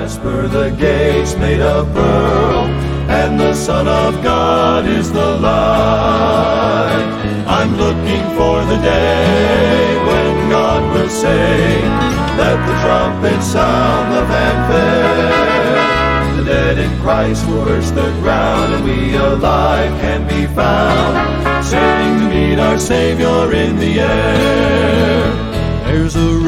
jasper, the gates made of pearl, and the Son of God is the light. I'm looking for the day when God will say, let the trumpet sound the fanfare. The dead in Christ will burst the ground, and we alive can be found, sailing to meet our Savior in the air. There's a